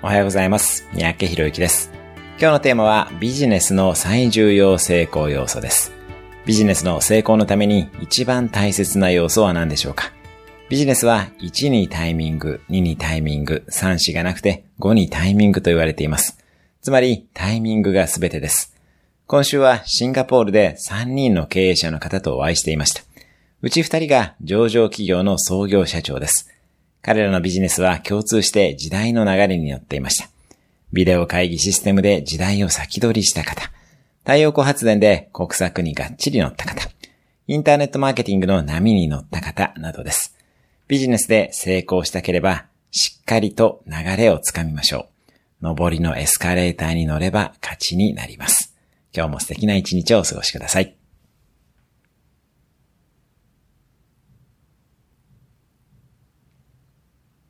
おはようございます。三宅博之です。今日のテーマはビジネスの最重要成功要素です。ビジネスの成功のために一番大切な要素は何でしょうか？ビジネスは1にタイミング、2にタイミング、3、4がなくて5にタイミングと言われています。つまりタイミングが全てです。今週はシンガポールで3人の経営者の方とお会いしていました。うち2人が上場企業の創業社長です。彼らのビジネスは共通して時代の流れに乗っていました。ビデオ会議システムで時代を先取りした方、太陽光発電で国策にがっちり乗った方、インターネットマーケティングの波に乗った方などです。ビジネスで成功したければ、しっかりと流れをつかみましょう。上りのエスカレーターに乗れば勝ちになります。今日も素敵な一日をお過ごしください。